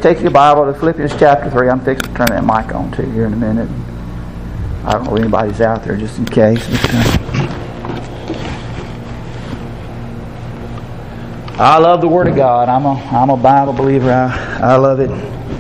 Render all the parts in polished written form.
take your Bible to Philippians chapter 3. I'm fixing to turn that mic on to you here in a minute. I don't know if anybody's out there, just in case. I love the Word of God. I'm a Bible believer. I love it.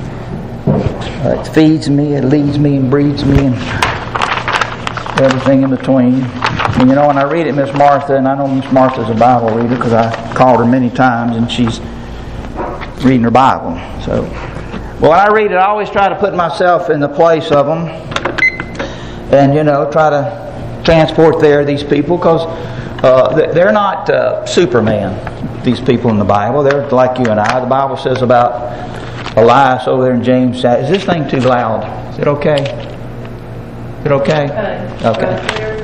It feeds me, it leads me, and breeds me, and everything in between. And you know, when I read it, Miss Martha, and I know Miss Martha's a Bible reader because I called her many times, and she's reading her Bible. So, well, when I read it, I always try to put myself in the place of them, and you know, try to transport these people, because they're not Superman. These people in the Bible, they're like you and I. The Bible says about Elias over there in James. Is this thing too loud? Is it okay? Is it okay? Okay.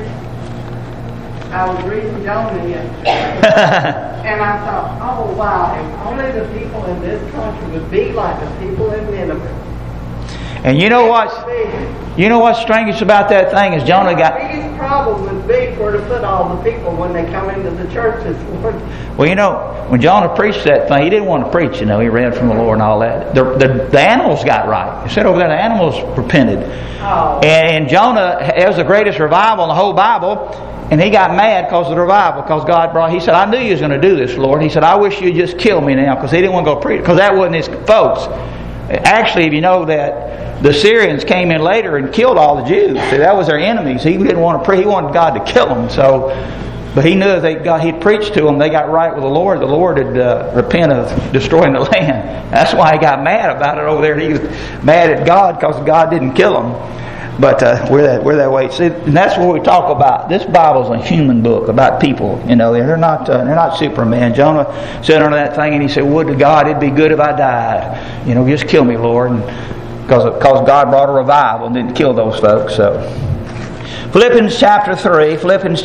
I was reading Jonah yesterday, and I thought, oh wow, if only the people in this country would be like the people in Nineveh. And you know what's strangest about that thing is Jonah got... The biggest problem would be where to put all the people when they come into the church this morning. Well, you know, when Jonah preached that thing, he didn't want to preach, you know. He read from the Lord and all that. The animals got right. He said over there, the animals repented. Oh. And Jonah, it was the greatest revival in the whole Bible. And he got mad because of the revival, because God brought... He said, I knew you was going to do this, Lord. He said, I wish you'd just kill me now, because he didn't want to go preach, because that wasn't his folks. Actually, if you know that the Syrians came in later and killed all the Jews. See, that was their enemies. He didn't want to pray. He wanted God to kill them. So, but he knew if he'd preached to them, they got right with the Lord would repent of destroying the land. That's why he got mad about it over there. He was mad at God because God didn't kill them. But we're that way. See, and that's what we talk about. This Bible's a human book about people. You know, they're not Superman. Jonah said under that thing, and he said, "Would to God it'd be good if I died. You know, just kill me, Lord." Because God brought a revival and didn't kill those folks. So, Philippians chapter 3,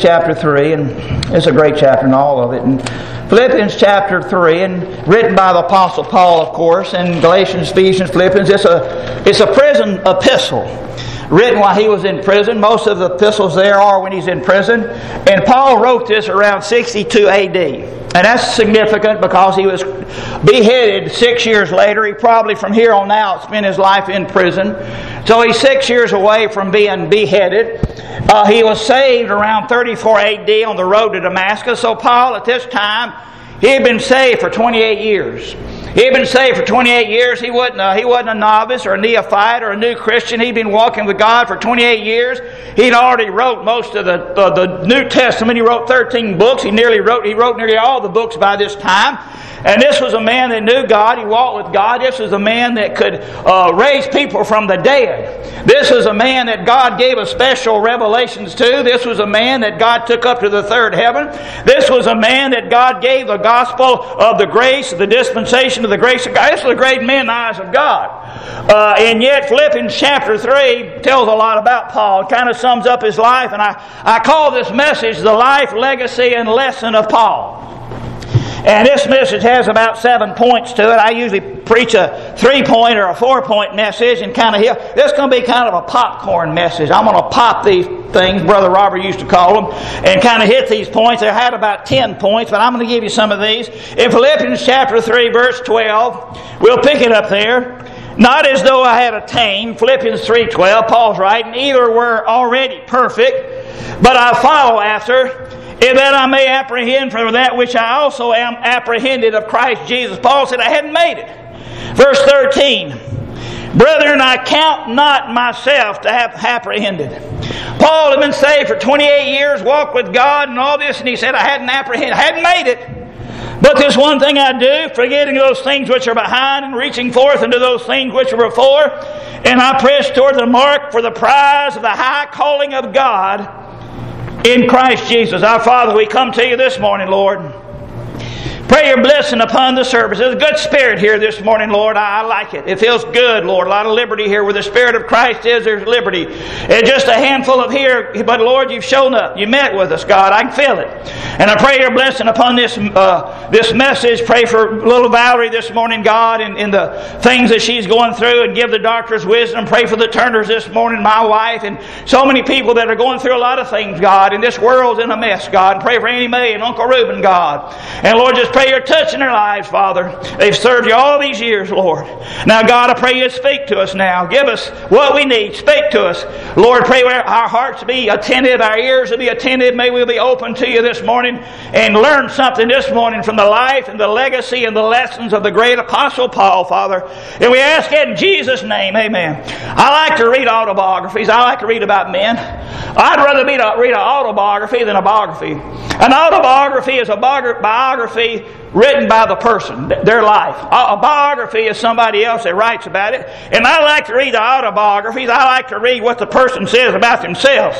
and it's a great chapter in all of it. And Philippians chapter 3, and written by the Apostle Paul, of course, and Galatians, Ephesians, Philippians. It's a prison epistle. Written while he was in prison. Most of the epistles there are when he's in prison. And Paul wrote this around 62 AD. And that's significant because he was beheaded 6 years later. He probably from here on out spent his life in prison. So he's 6 years away from being beheaded. He was saved around 34 AD on the road to Damascus. So Paul at this time, he had been saved for 28 years. He had been saved for 28 years. He wasn't a novice or a neophyte or a new Christian. He'd been walking with God for 28 years. He'd already wrote most of the New Testament. He wrote 13 books. He wrote nearly all the books by this time. And this was a man that knew God. He walked with God. This was a man that could raise people from the dead. This was a man that God gave a special revelations to. This was a man that God took up to the third heaven. This was a man that God gave the gospel of the grace, the dispensation of the grace of God. This was a great man in the eyes of God. And yet Philippians chapter 3 tells a lot about Paul. It kind of sums up his life. And I call this message the life, legacy, and lesson of Paul. And this message has about 7 points to it. I usually preach a 3-point or a 4-point message, and this is going to be kind of a popcorn message. I'm going to pop these things, Brother Robert used to call them, and kind of hit these points. I had about 10 points, but I'm going to give you some of these. In Philippians chapter 3, verse 12, we'll pick it up there. Not as though I had attained, Philippians 3:12, Paul's writing, either were already perfect, but I follow after, in that I may apprehend for that which I also am apprehended of Christ Jesus. Paul said, I hadn't made it. Verse 13, brethren, I count not myself to have apprehended. Paul had been saved for 28 years, walked with God and all this, and he said, I hadn't made it. But this one thing I do, forgetting those things which are behind and reaching forth into those things which are before, and I press toward the mark for the prize of the high calling of God in Christ Jesus. Our Father, we come to you this morning, Lord. Pray your blessing upon the service. There's a good spirit here this morning, Lord. I like it. It feels good, Lord. A lot of liberty here. Where the Spirit of Christ is, there's liberty. And just a handful of here, but Lord, you've shown up. You met with us, God. I can feel it. And I pray your blessing upon this message. Pray for little Valerie this morning, God, and the things that she's going through, and give the doctors wisdom. Pray for the Turners this morning, my wife, and so many people that are going through a lot of things, God. And this world's in a mess, God. And pray for Annie Mae and Uncle Reuben, God. And Lord, just pray You're touching their lives, Father. They've served You all these years, Lord. Now, God, I pray You speak to us now. Give us what we need. Speak to us. Lord, pray our hearts be attentive, our ears will be attentive. May we be open to You this morning and learn something this morning from the life and the legacy and the lessons of the great Apostle Paul, Father. And we ask it in Jesus' name. Amen. I like to read autobiographies. I like to read about men. I'd rather read an autobiography than a biography. An autobiography is a biography written by the person, their life. A biography is somebody else that writes about it. And I like to read the autobiographies. I like to read what the person says about themselves.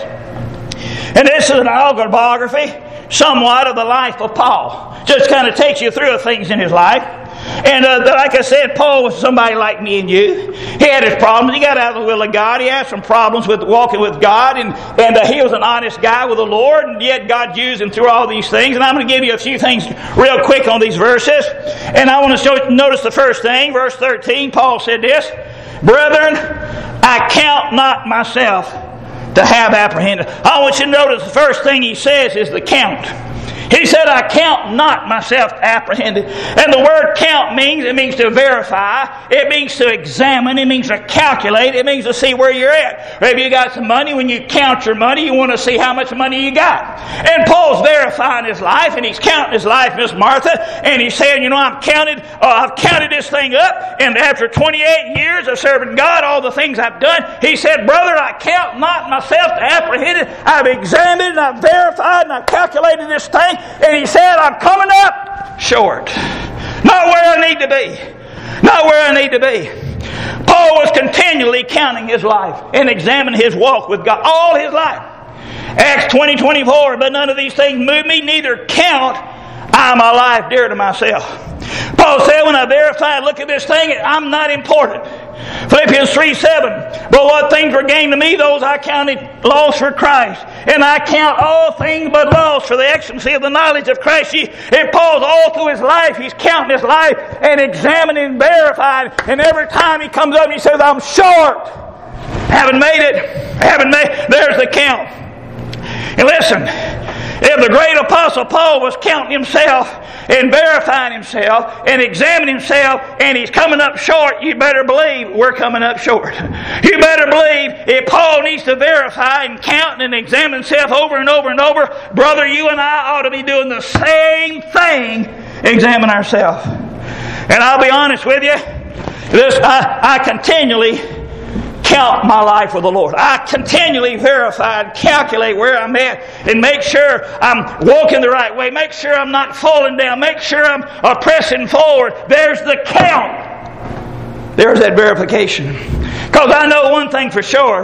And this is an autobiography, somewhat of the life of Paul. Just kind of takes you through things in his life. And like I said, Paul was somebody like me and you. He had his problems. He got out of the will of God. He had some problems with walking with God. And he was an honest guy with the Lord. And yet God used him through all these things. And I'm going to give you a few things real quick on these verses. And I want to notice the first thing. Verse 13, Paul said this. Brethren, I count not myself to have apprehended. I want you to notice the first thing he says is the count. He said, I count not myself apprehended. And the word count means to verify. It means to examine. It means to calculate. It means to see where you're at. Maybe you got some money. When you count your money, you want to see how much money you got. And Paul's verifying his life, and he's counting his life, Miss Martha. And he's saying, I've counted this thing up. And after 28 years of serving God, all the things I've done, he said, brother, I count not myself to apprehend it. I've examined and I've verified and I've calculated this thing. And he said, I'm coming up short. Not where I need to be. Not where I need to be. Paul was continually counting his life and examining his walk with God all his life. Acts 20:24, but none of these things move me, neither count I my life dear to myself. Paul said, when I verify and look at this thing, I'm not important. Philippians 3:7, but what things were gained to me, those I counted loss for Christ. And I count all things but loss for the excellency of the knowledge of Christ. And Paul's all through his life, he's counting his life and examining and verifying. And every time he comes up and he says, I'm short. Haven't made it. There's the count. And listen, if the great Apostle Paul was counting himself and verifying himself and examining himself and he's coming up short, you better believe we're coming up short. You better believe if Paul needs to verify and count and examine himself over and over and over, brother, you and I ought to be doing the same thing, examine ourselves. And I'll be honest with you, I continually count my life with the Lord. I continually verify and calculate where I'm at and make sure I'm walking the right way. Make sure I'm not falling down. Make sure I'm pressing forward. There's the count. There's that verification. Because I know one thing for sure.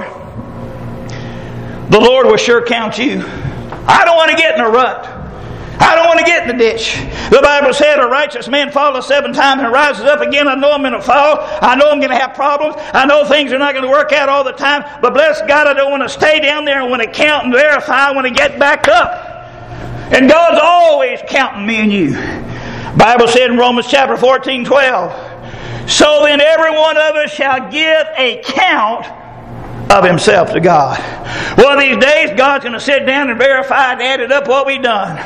The Lord will sure count you. I don't want to get in a rut. I don't want to get in the ditch. The Bible said a righteous man falleth 7 times and rises up again. I know I'm going to fall. I know I'm going to have problems. I know things are not going to work out all the time. But bless God, I don't want to stay down there. I want to count and verify. I want to get back up. And God's always counting me and you. The Bible said in Romans chapter 14:12, so then every one of us shall give a count of himself to God. One of these days, God's going to sit down and verify and add it up what we've done.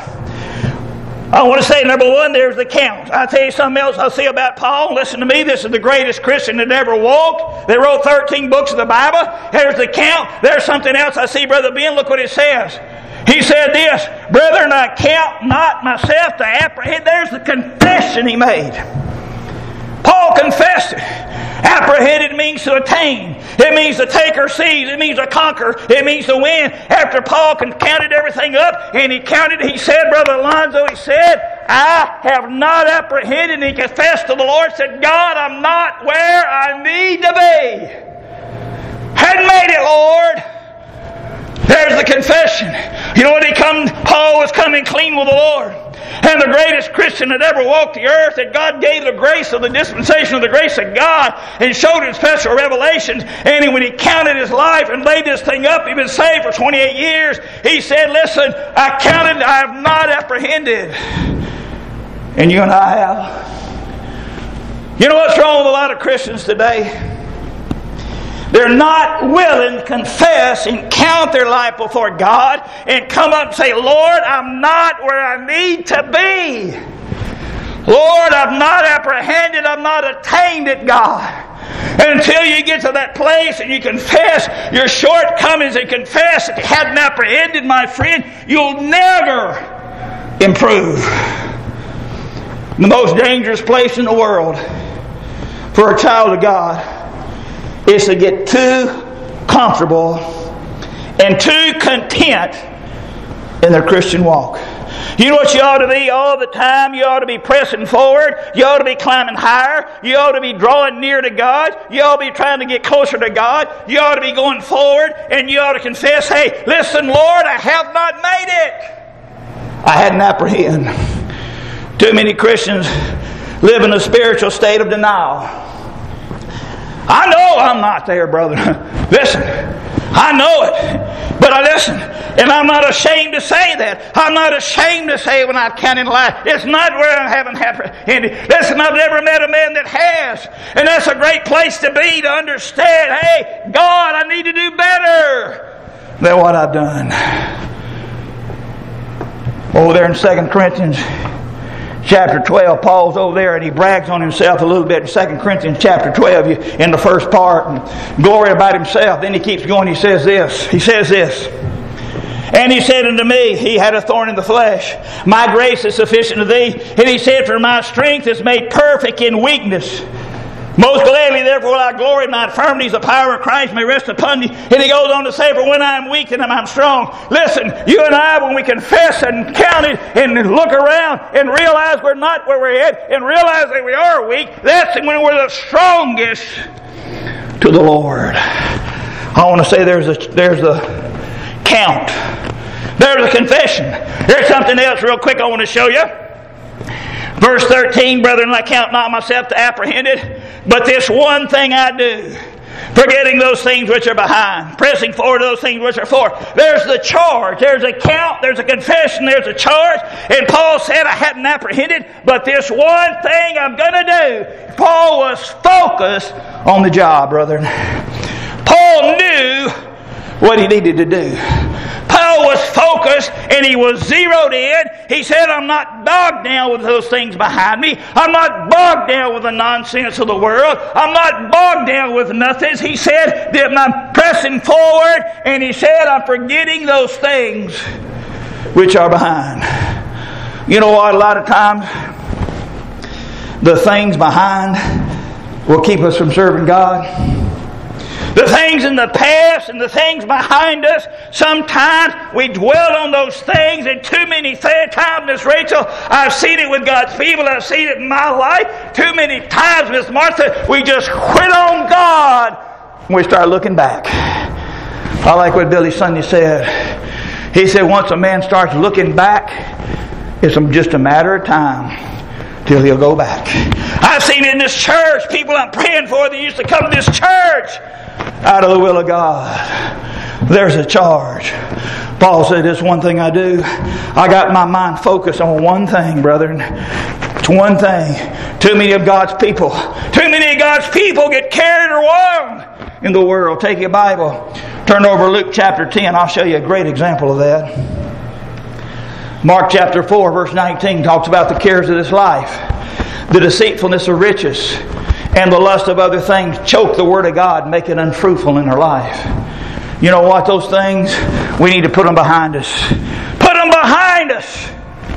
I want to say, number one, there's the count. I'll tell you something else I'll say about Paul. Listen to me. This is the greatest Christian that ever walked. They wrote 13 books of the Bible. There's the count. There's something else I see, Brother Ben. Look what it says. He said this, brethren, I count not myself to apprehend. There's the confession he made. Paul confessed it. Apprehended means to attain. It means to take or seize. It means to conquer. It means to win. After Paul counted everything up, and he said, Brother Alonzo, he said, I have not apprehended. And he confessed to the Lord, said, God, I'm not where I need to be. Hadn't made it, Lord. There's the confession. You know when Paul was coming clean with the Lord. And the greatest Christian that ever walked the earth, that God gave the grace of the dispensation of the grace of God and showed him special revelations. And when he counted his life and laid this thing up, he'd been saved for 28 years. He said, listen, I have not apprehended. And you and I have. You know what's wrong with a lot of Christians today? They're not willing to confess and count their life before God and come up and say, Lord, I'm not where I need to be. Lord, I've not apprehended, I've not attained it, God. Until you get to that place and you confess your shortcomings and confess that you hadn't apprehended, my friend, you'll never improve. The most dangerous place in the world for a child of God is to get too comfortable and too content in their Christian walk. You know what you ought to be all the time? You ought to be pressing forward. You ought to be climbing higher. You ought to be drawing near to God. You ought to be trying to get closer to God. You ought to be going forward, and you ought to confess, hey, listen, Lord, I have not made it. I hadn't apprehended. Too many Christians live in a spiritual state of denial. I know I'm not there, brother. Listen, I know it. But I listen, and I'm not ashamed to say that. I'm not ashamed to say when I can't in life. It's not where I haven't apprehended. Listen, I've never met a man that has. And that's a great place to be, to understand, hey, God, I need to do better than what I've done. Over there in 2 Corinthians chapter 12, Paul's over there and he brags on himself a little bit in 2 Corinthians chapter 12 in the first part, and glory about himself. Then he keeps going, he says this. And he said unto me, he had a thorn in the flesh, my grace is sufficient to thee. And he said, for my strength is made perfect in weakness. Most gladly, therefore, will I glory in my infirmities, the power of Christ may rest upon me. And he goes on to say, for when I am weak, then I'm strong. Listen, you and I, when we confess and count it and look around and realize we're not where we're at and realize that we are weak, that's when we're the strongest to the Lord. I want to say there's a count. There's a confession. There's something else real quick I want to show you. Verse 13, brethren, I count not myself to apprehend it, but this one thing I do, forgetting those things which are behind, pressing forward those things which are forward. There's the charge, there's a count, there's a confession, there's a charge. And Paul said, I hadn't apprehended, but this one thing I'm going to do. Paul was focused on the job, brethren. Paul knew what he needed to do. Paul was focused and he was zeroed in. He said, I'm not bogged down with those things behind me. I'm not bogged down with the nonsense of the world. I'm not bogged down with nothing. He said that I'm pressing forward, and he said, I'm forgetting those things which are behind. You know what? A lot of times the things behind will keep us from serving God. The things in the past and the things behind us, sometimes we dwell on those things, and too many times, Miss Rachel, I've seen it with God's people, I've seen it in my life. Too many times, Miss Martha, we just quit on God and we start looking back. I like what Billy Sunday said. He said once a man starts looking back, it's just a matter of time till he'll go back. I've seen it in this church. People I'm praying for, they used to come to this church out of the will of God. There's a charge. Paul said, this one thing I do. I got my mind focused on one thing, brethren. It's one thing. Too many of God's people get carried along in the world. Take your Bible. Turn over to Luke chapter 10. I'll show you a great example of that. Mark chapter 4 verse 19 talks about the cares of this life. The deceitfulness of riches and the lust of other things choke the Word of God and make it unfruitful in our life. You know what? Those things, we need to put them behind us. Put them behind us.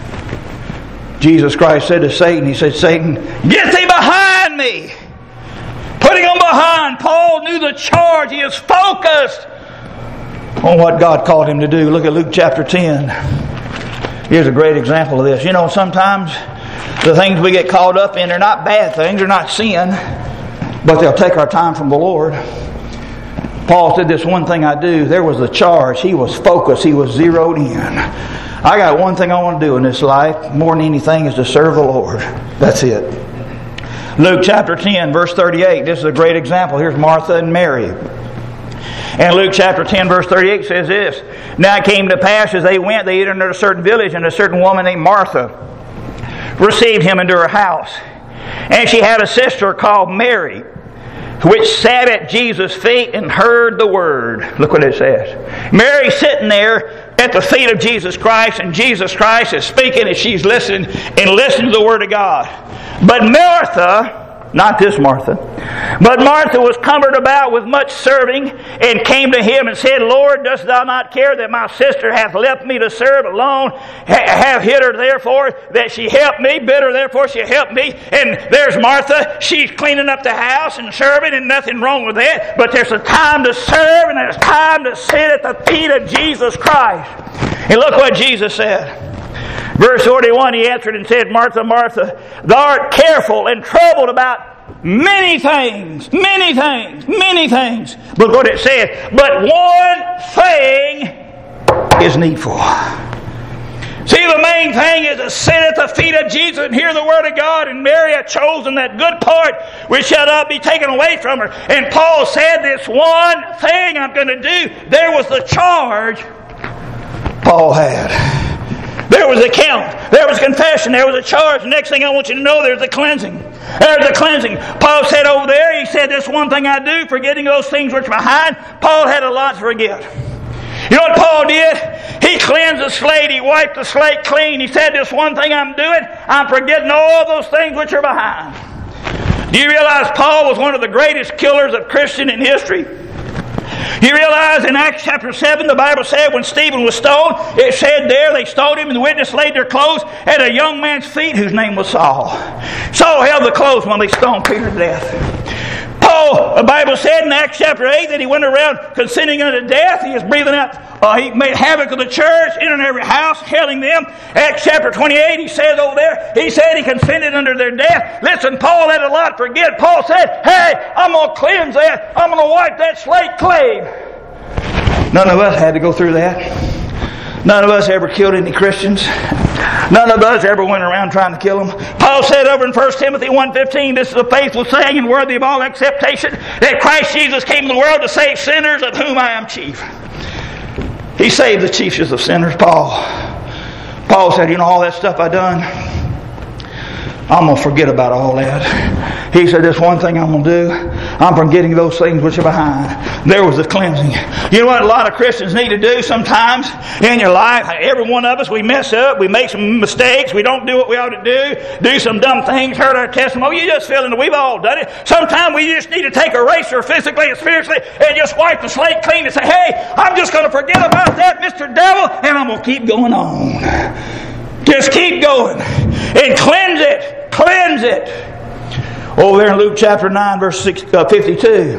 Jesus Christ said to Satan, He said, Satan, get thee behind me. Putting them behind. Paul knew the charge. He is focused on what God called him to do. Look at Luke chapter 10. Here's a great example of this. You know, sometimes the things we get caught up in are not bad things, they're not sin, but they'll take our time from the Lord. Paul said, this one thing I do. There was a charge. He was focused. He was zeroed in. I got one thing I want to do in this life more than anything is to serve the Lord. That's it. Luke chapter 10 verse 38. This is a great example. Here's Martha and Mary. And Luke chapter 10 verse 38 says this. Now it came to pass as they went, they entered a certain village, and a certain woman named Martha received him into her house. And she had a sister called Mary, which sat at Jesus' feet and heard the word. Look what it says. Mary sitting there at the feet of Jesus Christ, and Jesus Christ is speaking and she's listening to the Word of God. But Martha, not this Martha, but Martha was cumbered about with much serving, and came to him and said, Lord, dost thou not care that my sister hath left me to serve alone? Have hid her therefore that she help me, bid her therefore she help me. And there's Martha, she's cleaning up the house and serving, and nothing wrong with that. But there's a time to serve, and there's time to sit at the feet of Jesus Christ. And look what Jesus said. Verse 41, he answered and said, Martha, Martha, thou art careful and troubled about many things, many things, many things. Look what it said. But one thing is needful. See, the main thing is to sit at the feet of Jesus and hear the Word of God, and Mary had chosen that good part which shall not be taken away from her. And Paul said, this one thing I'm going to do. There was the charge Paul had. There was a count. There was confession. There was a charge. The next thing I want you to know, there's a cleansing. There's a cleansing. Paul said over there, he said, this one thing I do, forgetting those things which are behind. Paul had a lot to forget. You know what Paul did? He cleansed the slate. He wiped the slate clean. He said, this one thing I'm doing, I'm forgetting all those things which are behind. Do you realize Paul was one of the greatest killers of Christian in history? You realize in Acts chapter 7, the Bible said when Stephen was stoned, it said there they stoned him, and the witness laid their clothes at a young man's feet whose name was Saul. Saul held the clothes when they stoned Peter to death. Paul, the Bible said in Acts chapter 8 that he went around consenting unto death. He was breathing out, he made havoc of the church, entering every house, hailing them. Acts chapter 28, he says over there, he said he consented unto their death. Listen, Paul had a lot to forget. Paul said, hey, I'm going to cleanse that. I'm going to wipe that slate clean. None of us had to go through that. None of us ever killed any Christians. None of us ever went around trying to kill them. Paul said over in 1 Timothy 1:15, this is a faithful saying and worthy of all acceptation, that Christ Jesus came to the world to save sinners, of whom I am chief. He saved the chiefest of sinners, Paul. Paul said, you know, all that stuff I done, I'm going to forget about all that. He said, this one thing I'm going to do, I'm forgetting those things which are behind. There was a cleansing. You know what a lot of Christians need to do sometimes in your life? Every one of us, we mess up. We make some mistakes. We don't do what we ought to do some dumb things, hurt our testimony. You just feel we've all done it. Sometimes we just need to take a eraser physically and spiritually and just wipe the slate clean and say, hey, I'm just going to forget about that, Mr. Devil, and I'm going to keep going on. Just keep going and cleanse it. Cleanse it. Over there in Luke chapter 9, verse 62.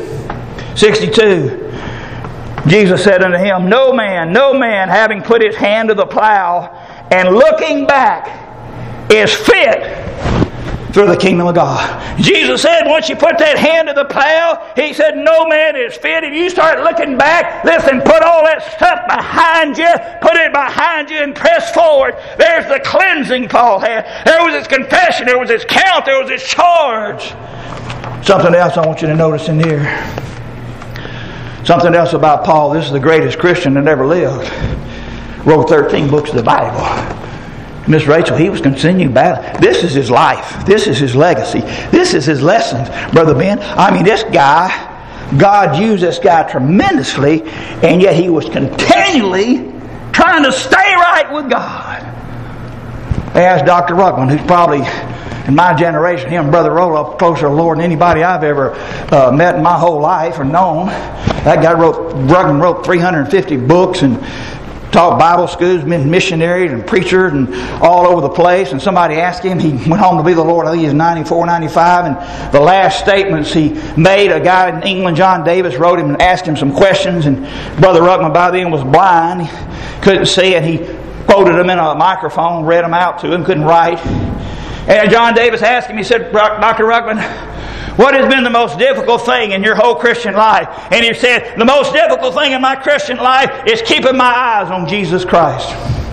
Jesus said unto him, no man having put his hand to the plow and looking back is fit for the kingdom of God. Jesus said once you put that hand to the plow, He said no man is fit. And you start looking back, listen, put all that stuff behind you, put it behind you and press forward. There's the cleansing Paul had. There was his confession, there was his count, there was his charge. Something else I want you to notice in here. Something else about Paul. This is the greatest Christian that ever lived. Wrote 13 books of the Bible. Miss Rachel, he was continuing battle. This is his life. This is his legacy. This is his lessons, Brother Ben. I mean, this guy, God used this guy tremendously, and yet he was continually trying to stay right with God. They asked Dr. Ruckman, who's probably in my generation, him and Brother Roloff, closer to the Lord than anybody I've ever met in my whole life or known. That guy Ruckman wrote 350 books and taught Bible schools, been missionaries and preachers and all over the place. And somebody asked him, he went home to be the Lord, I think he was 94, 95, and the last statements he made, a guy in England, John Davis, wrote him and asked him some questions, and Brother Ruckman by then was blind, he couldn't see, and he quoted them in a microphone, read them out to him, couldn't write. And John Davis asked him, he said, Dr. Ruckman, what has been the most difficult thing in your whole Christian life? And he said, the most difficult thing in my Christian life is keeping my eyes on Jesus Christ.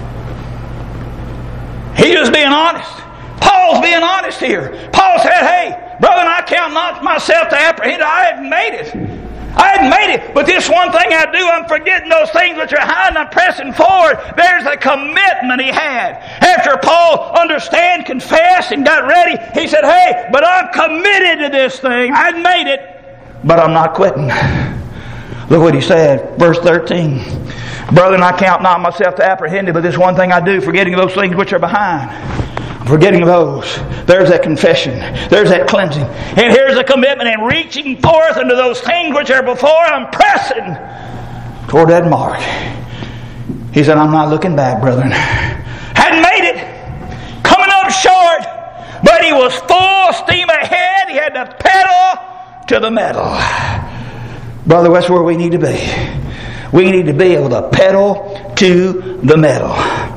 He's just being honest. Paul's being honest here. Paul said, hey, brother, I count not myself to apprehend. I hadn't made it. I hadn't made it, but this one thing I do, I'm forgetting those things which are behind, I'm pressing forward. There's a commitment he had. After Paul understood, confessed, and got ready, he said, hey, but I'm committed to this thing. I hadn't made it, but I'm not quitting. Look what he said, verse 13. Brethren, I count not myself to apprehend, but this one thing I do, forgetting those things which are behind. Forgetting those. There's that confession. There's that cleansing. And here's a commitment and reaching forth into those things which are before. I'm pressing toward that mark. He said, I'm not looking back, brethren. Hadn't made it. Coming up short. But he was full steam ahead. He had the pedal to the metal. Brother, that's where we need to be. We need to be able to pedal to the metal.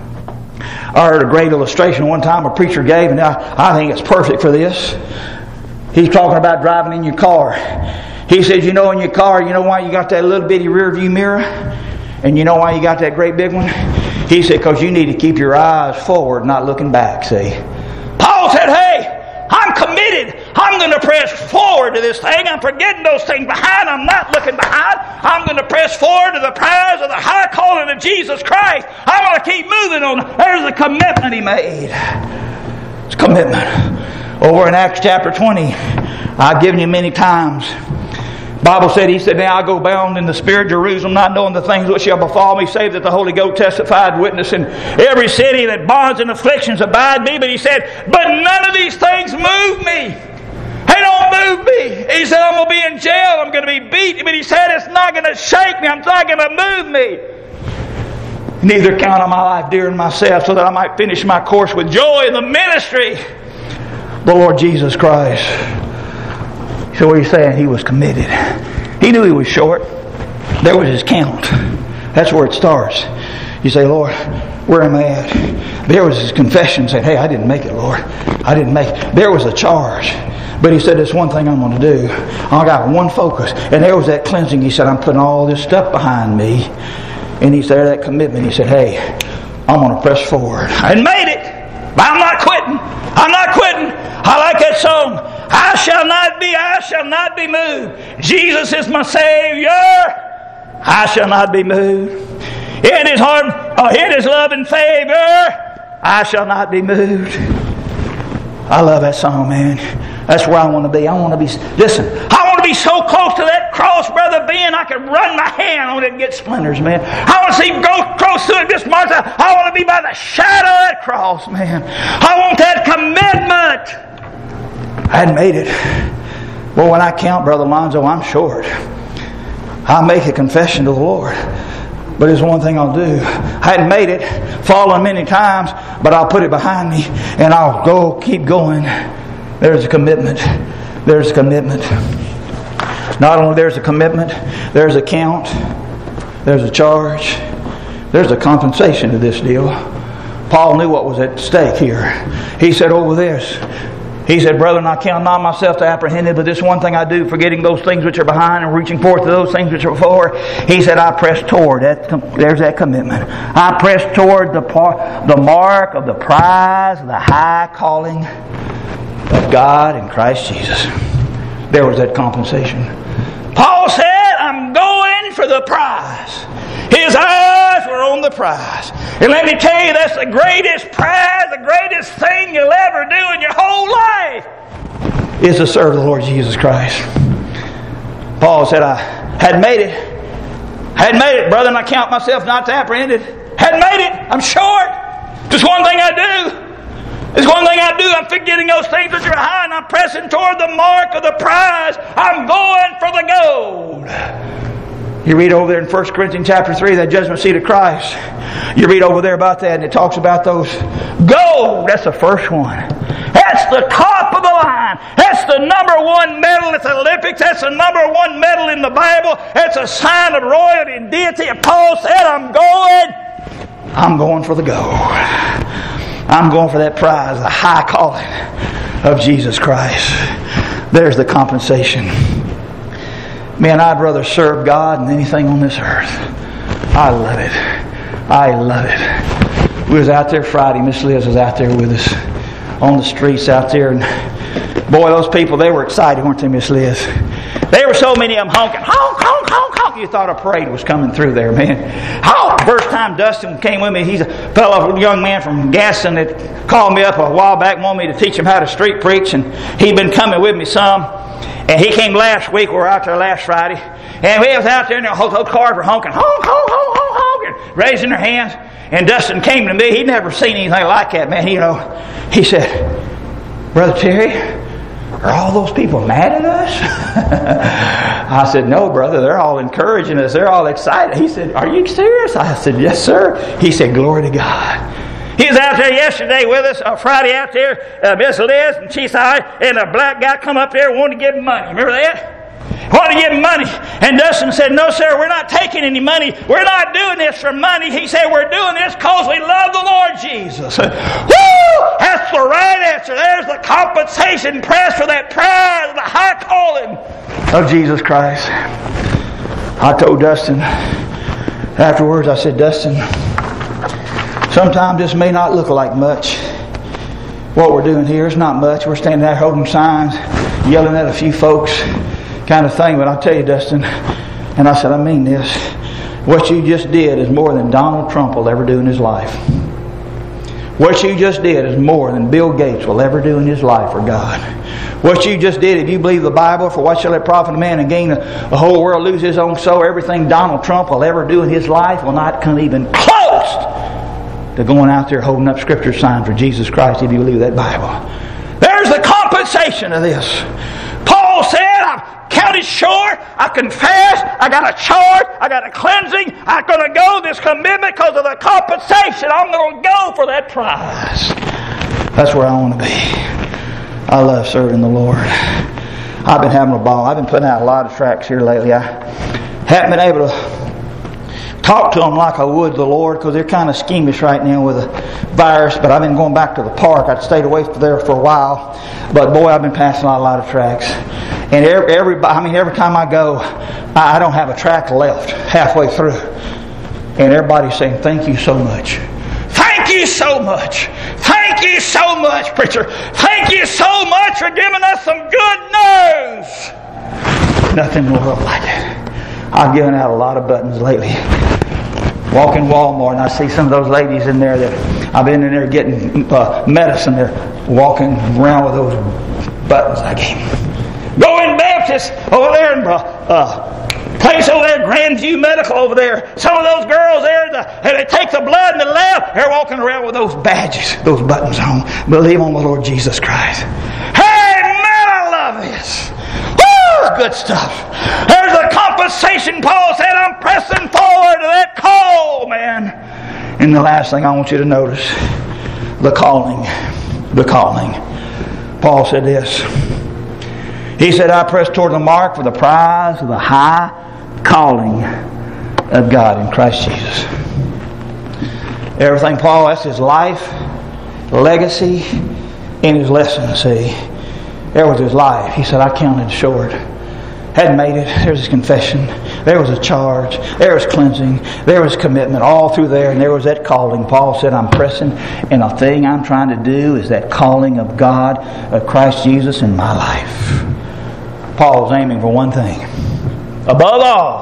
I heard a great illustration one time a preacher gave, and I think it's perfect for this. He's talking about driving in your car. He says, in your car, you know why you got that little bitty rear view mirror? And you know why you got that great big one? He said, because you need to keep your eyes forward, not looking back, see? Paul said, hey, I'm committed. I'm going to press forward to this thing. I'm forgetting those things behind. I'm not looking behind. I'm going to press forward to the prize of the high calling of Jesus Christ. I'm going to keep moving on. There's the commitment he made. It's commitment. Over in Acts chapter 20, I've given you many times. Bible said, he said, now I go bound in the Spirit Jerusalem, not knowing the things which shall befall me, save that the Holy Ghost testified witness in every city that bonds and afflictions abide me. But he said, but none of these things move me. They don't move me. He said, I'm going to be in jail. I'm going to be beaten. But he said, it's not going to shake me. It's not going to move me. Neither count on my life dear in myself, so that I might finish my course with joy in the ministry of the Lord Jesus Christ. So what he's saying, he was committed. He knew he was short. There was his count. That's where it starts. You say, Lord, where am I at? There was his confession saying, hey, I didn't make it, Lord. I didn't make it. There was a charge. But he said, there's one thing I'm going to do. I got one focus. And there was that cleansing. He said, I'm putting all this stuff behind me. And he said, that commitment. He said, hey, I'm going to press forward. I made it. But I'm not quitting. I'm not quitting. I like that song. I shall not be moved. Jesus is my Savior. I shall not be moved. In His heart, in His love and favor, I shall not be moved. I love that song, man. That's where I want to be. I want to be, listen, I want to be so close to that cross, Brother Ben, I can run my hand on it and get splinters, man. I want to see go close to it this month. I want to be by the shadow of that cross, man. I want that commitment. I hadn't made it. Well, when I count, Brother Lonzo, I'm short. I'll make a confession to the Lord. But there's one thing I'll do. I hadn't made it, fallen many times, but I'll put it behind me and I'll go, keep going. There's a commitment. There's a commitment. Not only there's a commitment, there's a count, there's a charge, there's a compensation to this deal. Paul knew what was at stake here. He said over this, he said, brethren, I count not myself to apprehend it, but this one thing I do, forgetting those things which are behind and reaching forth to those things which are before. He said, I press toward. There's that commitment. I press toward the mark of the prize of the high calling of God in Christ Jesus. There was that compensation. Paul said, I'm going for the prize. His eyes were on the prize. And let me tell you, that's the greatest prize, the greatest thing you'll ever do in your whole life is to serve the Lord Jesus Christ. Paul said, I had made it. I had made it, brother, and I count myself not to apprehend it. Had made it. I'm short. Just one thing I do. There's one thing I do. I'm forgetting those things that are behind. I'm pressing toward the mark of the prize. I'm going for the gold. You read over there in 1 Corinthians chapter 3, that judgment seat of Christ. You read over there about that, and it talks about those gold. That's the first one. That's the top of the line. That's the number one medal at the Olympics. That's the number one medal in the Bible. That's a sign of royalty and deity. And Paul said, I'm going for the gold. I'm going for that prize, the high calling of Jesus Christ. There's the compensation. Man, I'd rather serve God than anything on this earth. I love it. I love it. We was out there Friday. Miss Liz was out there with us on the streets out there. And boy, those people, they were excited, weren't they, Miss Liz? There were so many of them honking. Honk, honk, honk, honk. You thought a parade was coming through there, man. Honk. First time Dustin came with me, he's a fellow, young man from Gaston that called me up a while back, wanted me to teach him how to street preach. And he'd been coming with me some. And he came last week. We were out there last Friday. And we was out there and those cars were honking. Honk, honk, honk, honk, honk. And raising their hands. And Dustin came to me. He'd never seen anything like that, man. He said, Brother Terry, are all those people mad at us? I said, no, brother. They're all encouraging us. They're all excited. He said, are you serious? I said, yes, sir. He said, glory to God. He was out there yesterday with us, on Friday out there, Miss Liz and Cheeside, and a black guy come up there and wanted to give him money. Remember that? Wanted to give him money. And Dustin said, no, sir, we're not taking any money. We're not doing this for money. He said, we're doing this because we love the Lord Jesus. Woo! That's the right answer. There's the compensation price for that prize, the high calling of Jesus Christ. I told Dustin afterwards, I said, Dustin, sometimes this may not look like much. What we're doing here is not much. We're standing there holding signs, yelling at a few folks, kind of thing. But I'll tell you, Dustin, and I said, I mean this, what you just did is more than Donald Trump will ever do in his life. What you just did is more than Bill Gates will ever do in his life for God. What you just did, if you believe the Bible, for what shall it profit a man and gain the whole world, lose his own soul? Everything Donald Trump will ever do in his life will not come even close to going out there holding up Scripture signs for Jesus Christ if you believe that Bible. There's the compensation of this. Paul said, I've counted short, I confess, I got a charge, I got a cleansing, I'm going to go this commitment because of the compensation. I'm going to go for that prize. That's where I want to be. I love serving the Lord. I've been having a ball. I've been putting out a lot of tracts here lately. I haven't been able to talk to them like I would the Lord because they're kind of squeamish right now with the virus, but I've been going back to the park. I'd stayed away from there for a while, but boy, I've been passing out a lot of tracts. And every time I go, I don't have a tract left halfway through. And everybody's saying, thank you so much. Thank you so much. Thank you so much, preacher. Thank you so much for giving us some good news. Nothing will look like it. I've given out a lot of buttons lately. Walk in Walmart and I see some of those ladies in there that I've been in there getting medicine. They're walking around with those buttons I gave them. Go in Baptist over there in place over there, Grandview Medical over there. Some of those girls there, they take the blood and the left. They're walking around with those badges, those buttons on. Believe on the Lord Jesus Christ. Hey, man, I love this. Woo, good stuff. There's a compensation. Paul said, I'm pressing forward to that call, man. And the last thing I want you to notice, the calling. The calling. Paul said this. He said, I press toward the mark for the prize of the high calling of God in Christ Jesus. Everything Paul, that's his life, legacy, and his lesson, see. There was his life. He said, I counted short. Hadn't made it. There's his confession. There was a charge. There was cleansing. There was commitment all through there. And there was that calling. Paul said, I'm pressing. And the thing I'm trying to do is that calling of God, of Christ Jesus in my life. Paul was aiming for one thing. Above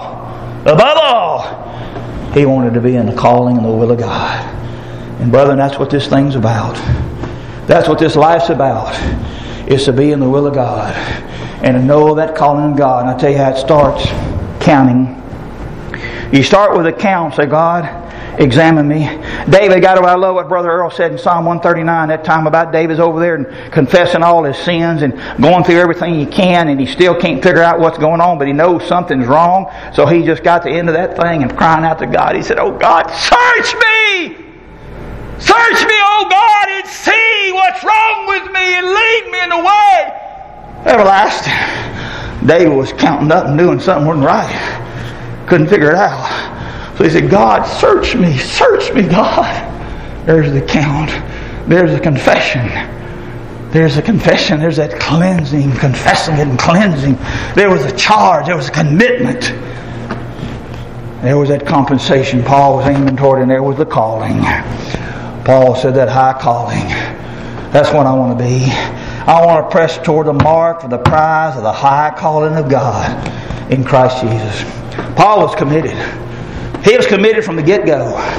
all, he wanted to be in the calling and the will of God. And brethren, that's what this thing's about. That's what this life's about. Is to be in the will of God. And to know that calling of God. And I tell you how it starts. Counting. You start with a count. Say, God, examine me. David, I love what Brother Earl said in Psalm 139 that time about David's over there and confessing all his sins and going through everything he can, and he still can't figure out what's going on, but he knows something's wrong. So he just got to the end of that thing and crying out to God. He said, oh God, search me! Search me, oh God, and see what's wrong with me and lead me in the way everlasting. David was counting up and doing something wasn't right. Couldn't figure it out. So he said, God, search me, God. There's the count. There's the confession. There's the confession. There's that cleansing, confessing it and cleansing. There was a charge. There was a commitment. There was that compensation Paul was aiming toward, and there was the calling. Paul said that high calling. That's what I want to be. I want to press toward the mark for the prize of the high calling of God in Christ Jesus. Paul was committed. He was committed from the get-go.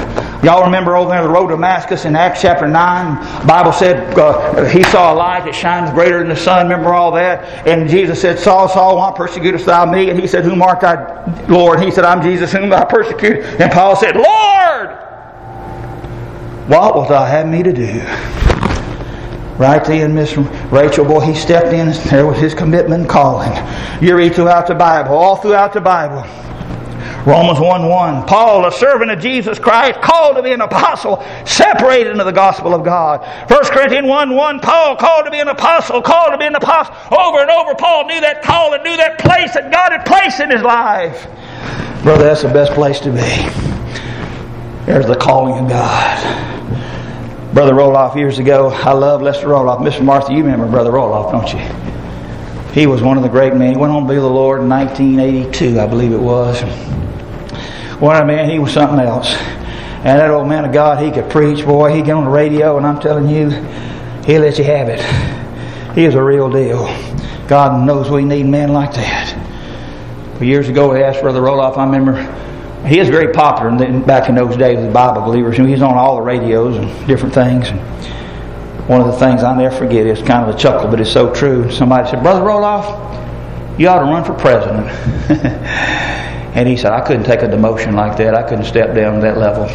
Y'all remember over there on the road to Damascus in Acts chapter 9? The Bible said he saw a light that shines greater than the sun. Remember all that? And Jesus said, Saul, Saul, why persecutest thou me? And he said, Whom art thou, Lord? And he said, I'm Jesus, whom thou persecutest. And Paul said, Lord, what wilt thou have me to do? Right then, Miss Rachel, boy, he stepped in. There was his commitment and calling. You read throughout the Bible, all throughout the Bible. Romans 1:1. Paul, a servant of Jesus Christ, called to be an apostle, separated into the gospel of God. 1 Corinthians 1:1. Paul, called to be an apostle, called to be an apostle. Over and over, Paul knew that call and knew that place that God had placed in his life. Brother, that's the best place to be. There's the calling of God. Brother Roloff, years ago, I love Lester Roloff. Miss Martha, you remember Brother Roloff, don't you? He was one of the great men. He went on to be with the Lord in 1982, I believe it was. What a man, he was something else. And that old man of God, he could preach, boy. He'd get on the radio, and I'm telling you, he'll let you have it. He is a real deal. God knows we need men like that. But years ago, I asked Brother Roloff, I remember, he is very popular back in those days with Bible believers. He was on all the radios and different things. And one of the things I'll never forget is kind of a chuckle, but it's so true. Somebody said, Brother Roloff, you ought to run for president. And he said, I couldn't take a demotion like that. I couldn't step down to that level.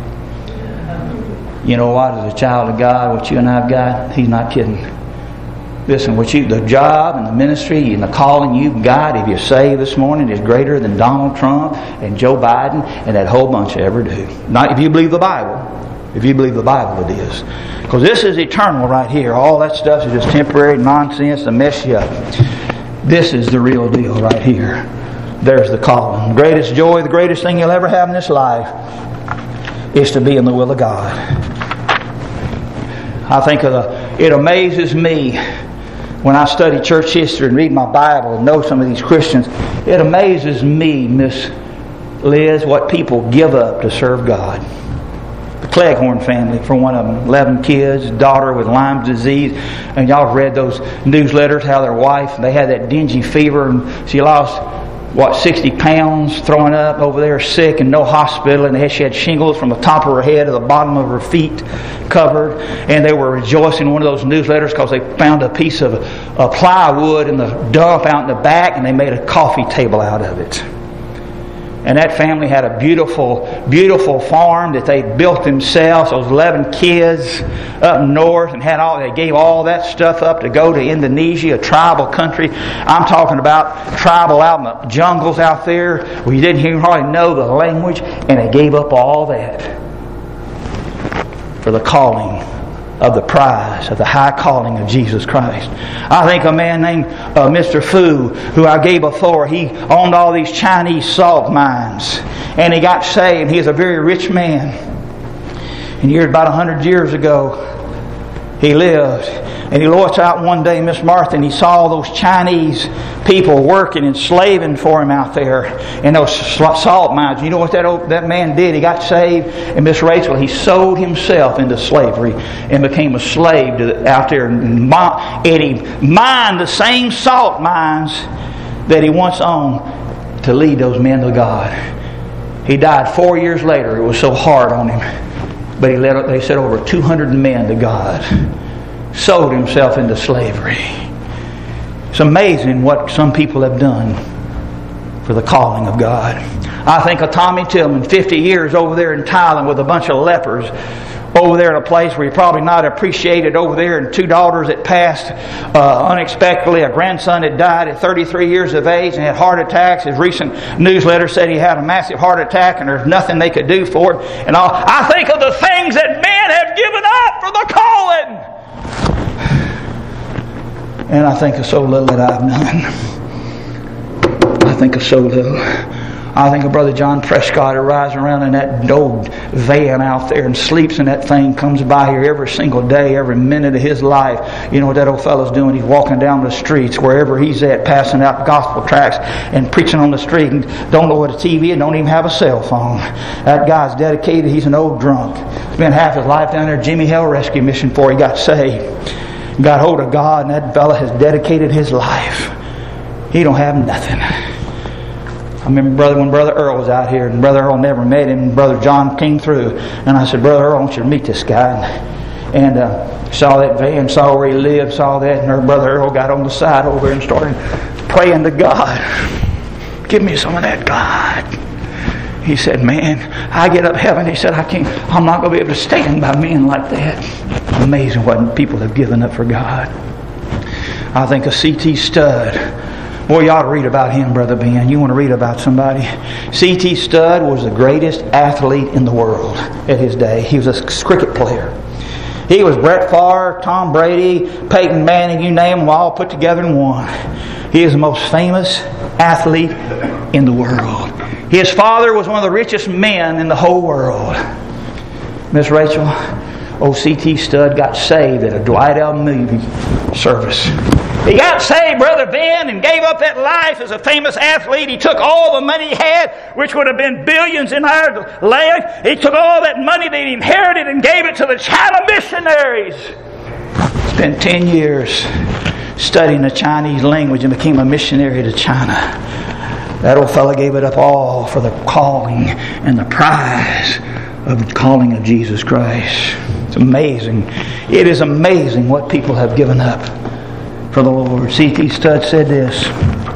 You know what? As a child of God, what you and I have got, he's not kidding. Listen, the job and the ministry and the calling you've got, if you're saved this morning, is greater than Donald Trump and Joe Biden and that whole bunch ever do. Not if you believe the Bible. If you believe the Bible, it is. Because this is eternal right here. All that stuff is just temporary nonsense to mess you up. This is the real deal right here. There's the calling. The greatest joy, the greatest thing you'll ever have in this life is to be in the will of God. I think it amazes me when I study church history and read my Bible and know some of these Christians. It amazes me, Miss Liz, what people give up to serve God. The Cleghorn family, for one of them, 11 kids, daughter with Lyme's disease, and y'all have read those newsletters how their wife, they had that dingy fever and she lost 60 pounds, throwing up over there, sick and no hospital, and she had shingles from the top of her head to the bottom of her feet covered, and they were rejoicing in one of those newsletters because they found a piece of plywood in the dump out in the back, and they made a coffee table out of it. And that family had a beautiful, beautiful farm that they built themselves. Those 11 kids up north, and they gave all that stuff up to go to Indonesia, a tribal country. I'm talking about tribal out in the jungles out there where you didn't even hardly know the language, and they gave up all that for the calling of the prize of the high calling of Jesus Christ. I think a man named Mr. Fu, who I gave authority, he owned all these Chinese salt mines, and he got saved. He is a very rich man. And here, about 100 years ago, he lived, and he looked out one day, Miss Martha, and he saw those Chinese people working and slaving for him out there in those salt mines. You know what that man did? He got saved, and Miss Rachel, he sold himself into slavery and became a slave out there, and he mined the same salt mines that he once owned to lead those men to God. He died 4 years later. It was so hard on him. But they said over 200 men to God. Sold himself into slavery. It's amazing what some people have done for the calling of God. I think of Tommy Tillman, 50 years over there in Thailand with a bunch of lepers. Over there in a place where he probably not appreciated over there, and 2 daughters that passed unexpectedly. A grandson had died at 33 years of age and had heart attacks. His recent newsletter said he had a massive heart attack and there's nothing they could do for it. And I think of the things that men have given up for the calling. And I think of so little that I've done. I think of so little. I think of Brother John Prescott, who rides around in that old van out there and sleeps in that thing, comes by here every single day, every minute of his life. You know what that old fellow's doing? He's walking down the streets, wherever he's at, passing out gospel tracts and preaching on the street, and don't know what a TV is, don't even have a cell phone. That guy's dedicated. He's an old drunk. Spent half his life down there at Jimmy Hill Rescue Mission before he got saved. Got hold of God, and that fella has dedicated his life. He don't have nothing. I remember when Brother Earl was out here, and Brother Earl never met him, and Brother John came through, and I said, Brother Earl, I want you to meet this guy. And saw that van, saw where he lived, saw that, and her Brother Earl got on the side over and started praying to God. Give me some of that, God. He said, man, I get up heaven. He said, I'm not going to be able to stand by men like that. Amazing what people have given up for God. I think of C.T. Studd. Boy, you ought to read about him, Brother Ben. You want to read about somebody? C.T. Studd was the greatest athlete in the world at his day. He was a cricket player. He was Brett Favre, Tom Brady, Peyton Manning, you name them, all put together in one. He is the most famous athlete in the world. His father was one of the richest men in the whole world. Miss Rachel, old C.T. Studd got saved at a Dwight L. Moody service. He got saved, Brother Ben, and gave up that life as a famous athlete. He took all the money he had, which would have been billions in our land. He took all that money that he inherited and gave it to the China missionaries. Spent 10 years studying the Chinese language and became a missionary to China. That old fellow gave it up all for the calling and the prize of the calling of Jesus Christ. It's amazing. It is amazing what people have given up for the Lord. C.T. Studd said this.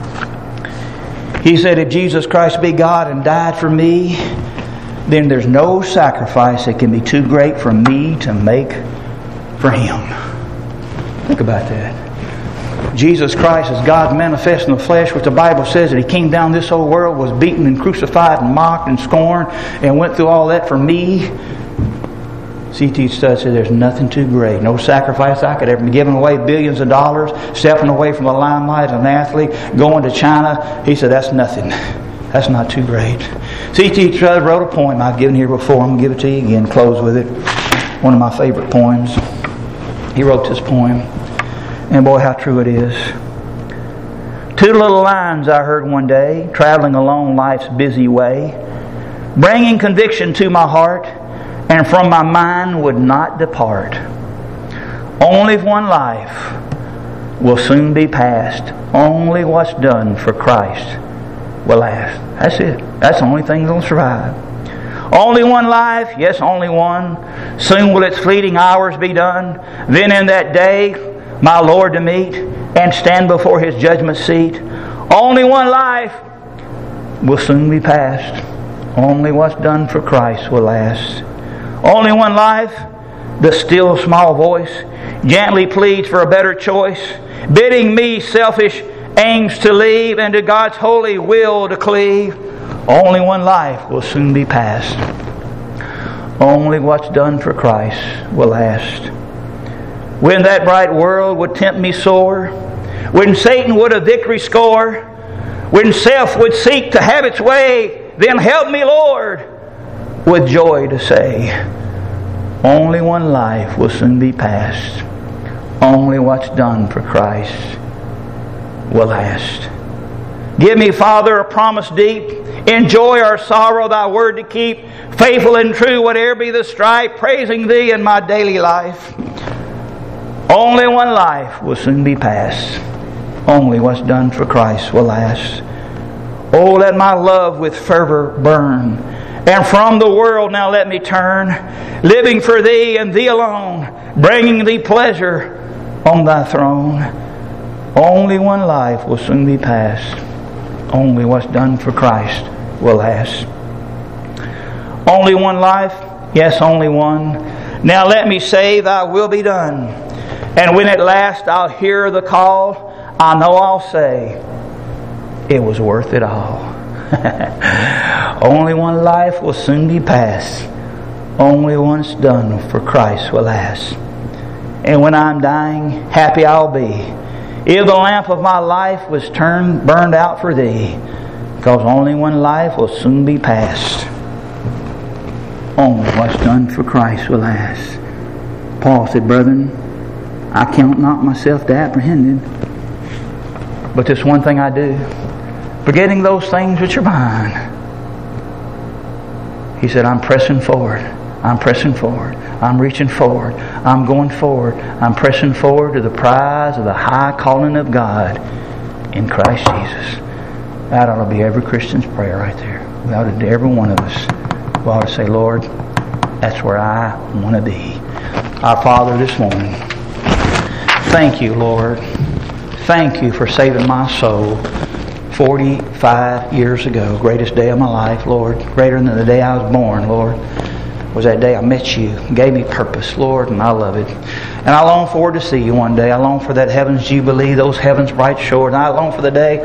He said, if Jesus Christ be God and died for me, then there's no sacrifice that can be too great for me to make for Him. Think about that. Jesus Christ is God manifest in the flesh, which the Bible says that He came down this whole world, was beaten and crucified and mocked and scorned, and went through all that for me. C.T. Studd said there's nothing too great. No sacrifice I could ever be. Giving away billions of dollars, stepping away from the limelight as an athlete, going to China. He said that's nothing. That's not too great. C.T. Studd wrote a poem I've given here before. I'm going to give it to you again, close with it. One of my favorite poems. He wrote this poem. And boy, how true it is. Two little lines I heard one day, traveling along life's busy way, bringing conviction to my heart, and from my mind would not depart. Only one life will soon be past. Only what's done for Christ will last. That's it. That's the only thing that will survive. Only one life, yes, only one. Soon will its fleeting hours be done. Then in that day, my Lord to meet and stand before His judgment seat. Only one life will soon be past. Only what's done for Christ will last. Only one life, the still small voice gently pleads for a better choice, bidding me selfish aims to leave and to God's holy will to cleave. Only one life will soon be past. Only what's done for Christ will last. When that bright world would tempt me sore, when Satan would a victory score, when self would seek to have its way, then help me, Lord, with joy to say, only one life will soon be past. Only what's done for Christ will last. Give me, Father, a promise deep. Enjoy our sorrow, Thy word to keep. Faithful and true, whate'er be the strife, praising Thee in my daily life. Only one life will soon be past. Only what's done for Christ will last. Oh, let my love with fervor burn, and from the world now let me turn, living for Thee and Thee alone, bringing Thee pleasure on Thy throne. Only one life will soon be past. Only what's done for Christ will last. Only one life, yes, only one. Now let me say, Thy will be done. And when at last I'll hear the call, I know I'll say, it was worth it all. Only one life will soon be past. Only once done for Christ will last. And when I'm dying, happy I'll be, if the lamp of my life was burned out for Thee, because only one life will soon be past. Only what's done for Christ will last. Paul said, brethren, I count not myself to apprehended, but this one thing I do, forgetting those things which are behind. He said, I'm pressing forward. I'm pressing forward. I'm reaching forward. I'm going forward. I'm pressing forward to the prize of the high calling of God in Christ Jesus. That ought to be every Christian's prayer right there. We ought to, every one of us, we ought to say, Lord, that's where I want to be. Our Father, this morning, thank you, Lord. Thank you for saving my soul 45 years ago. Greatest day of my life, Lord. Greater than the day I was born, Lord, was that day I met you. Gave me purpose, Lord, and I love it. And I long forward to see you one day. I long for that heaven's jubilee, those heaven's bright shores. And I long for the day,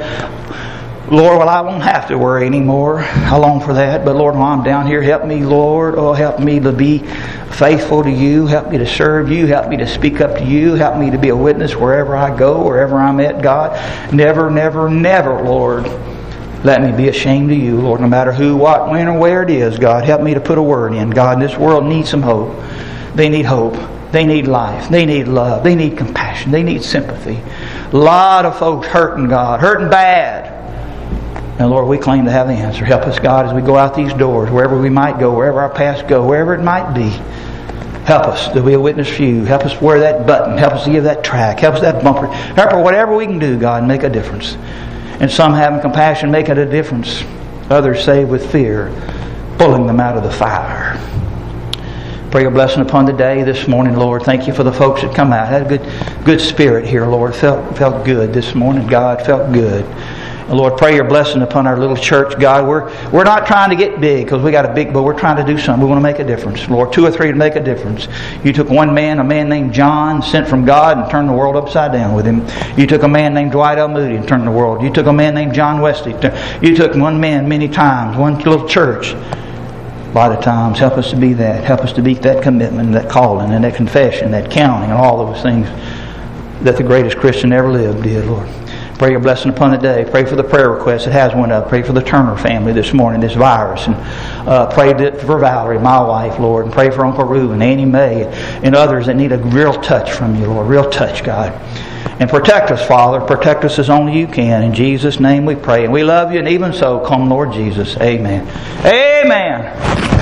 Lord, well, I won't have to worry anymore. I long for that. But Lord, while I'm down here, help me, Lord. Oh, help me to be faithful to you. Help me to serve you. Help me to speak up to you. Help me to be a witness wherever I go, wherever I'm at, God. Never, never, never, Lord, let me be ashamed of you, Lord, no matter who, what, when, or where it is, God. Help me to put a word in. God, this world needs some hope. They need hope. They need life. They need love. They need compassion. They need sympathy. A lot of folks hurting, God. Hurting bad. And Lord, we claim to have the answer. Help us, God, as we go out these doors, wherever we might go, wherever our paths go, wherever it might be. Help us to be a witness for you. Help us wear that button. Help us to give that track. Help us that bumper. Help us whatever we can do, God, and make a difference. And some having compassion, making a difference. Others saved with fear, pulling them out of the fire. Pray your blessing upon the day this morning, Lord. Thank you for the folks that come out. Had a good spirit here, Lord. Felt good this morning, God. Felt good. And Lord, pray your blessing upon our little church, God. We're not trying to get big because we got a big, but we're trying to do something. We want to make a difference, Lord. 2 or 3 to make a difference. You took one man, a man named John, sent from God, and turned the world upside down with him. You took a man named Dwight L. Moody and turned the world. You took a man named John Wesley. You took one man many times, one little church. A lot of times, help us to be that. Help us to be that commitment, that calling, and that confession, that counting, and all those things that the greatest Christian ever lived did, Lord. Pray your blessing upon the day. Pray for the prayer request that has went up. Pray for the Turner family this morning, this virus. And pray for Valerie, my wife, Lord. And pray for Uncle Rue and Annie Mae and others that need a real touch from you, Lord. Real touch, God. And protect us, Father. Protect us as only you can. In Jesus' name we pray. And we love you, and even so, come, Lord Jesus. Amen. Amen.